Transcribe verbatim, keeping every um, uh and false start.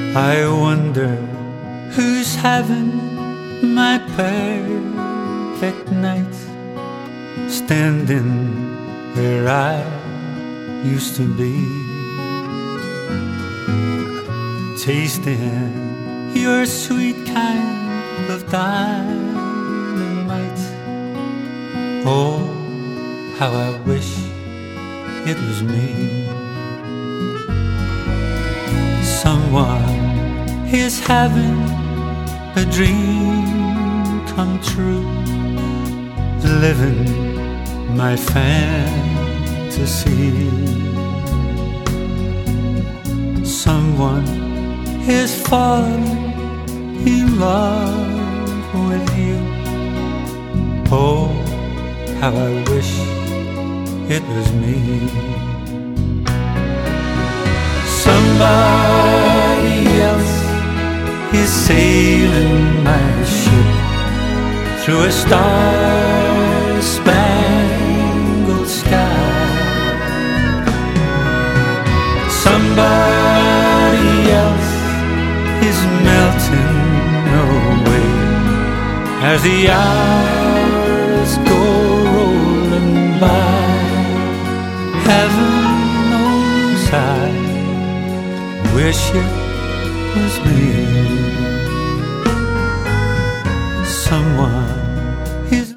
I wonder who's having my perfect nights, standing where I used to be, tasting your sweet kind of dynamite. Oh, how I wish it was me. Someone is having a dream come true, living my fantasy. Someone is falling in love with you. Oh, how I wish it was me. Somebody else is sailing my ship through a star-spangled sky. Somebody else is melting away as the hours go rolling by. Heaven knows I wish it was me. Someone